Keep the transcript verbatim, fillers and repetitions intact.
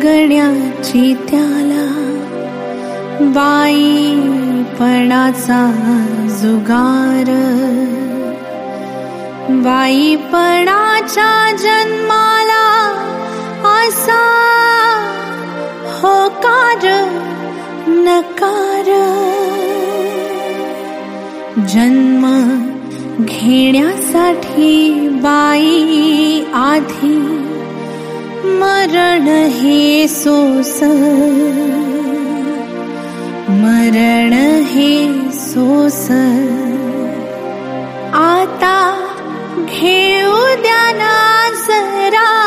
जगण्याची त्याला बाईपणाचा जुगार. बाईपणाच्या जन्माला असा होकार नकार. जन्म घेण्यासाठी बाई आधी मरण हे सोस. मरण हे सोस. आता घेऊ द्या ना जरा